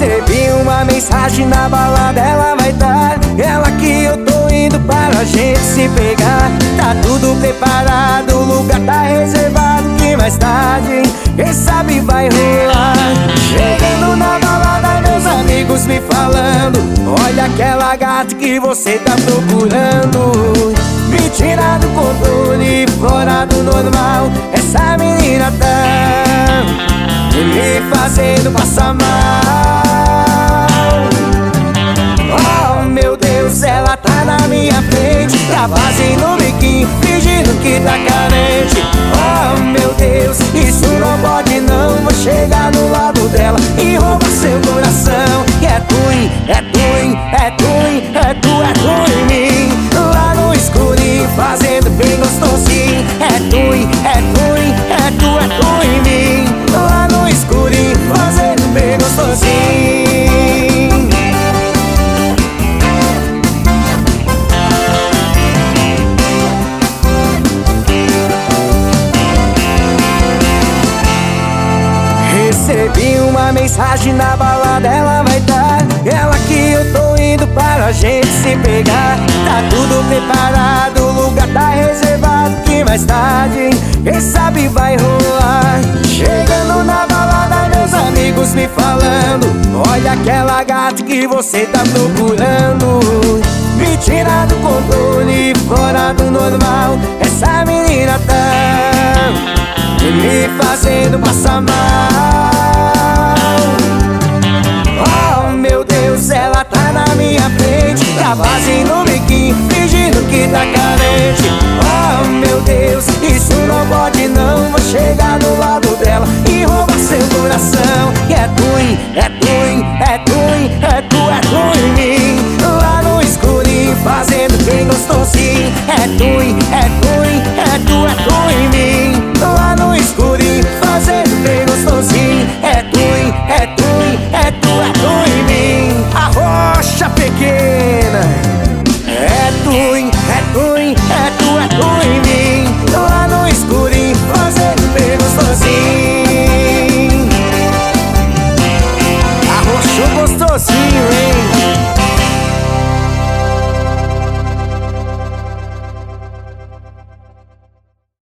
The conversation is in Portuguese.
Recebi uma mensagem na balada, ela vai dar. Ela que eu tô indo para a gente se pegar. Tá tudo preparado, o lugar tá reservado, que mais tarde, quem sabe vai rolar. Chegando na balada, meus amigos me falando: olha aquela gata que você tá procurando. Me tira do controle, fora do normal. Essa menina tá me fazendo passar mal. Oh meu Deus, ela tá na minha frente, tá fazendo biquinho, fingindo que tá carente. Oh meu Deus, isso não pode não. Vou chegar do lado dela e roubar seu coração. E é ruim, é ruim, é ruim, é tu em mim. Lá no escurinho, fazendo bem gostosinho. É ruim, é ruim, é tu em mim. Lá no escurinho, fazendo bem gostosinho. Recebi uma mensagem na balada, ela vai dar. Ela que eu tô indo para a gente se pegar. Tá tudo preparado, o lugar tá reservado, que mais tarde, quem sabe vai rolar. Chegando na balada, meus amigos me falando: olha aquela gata que você tá procurando. Me tira do controle, fora do normal. Essa menina tá me fazendo passar mal. Oh meu Deus, ela tá na minha frente, tá fazendo biquinho, fingindo que tá carente. Oh meu Deus, isso não pode não. Vou chegar do lado dela e roubar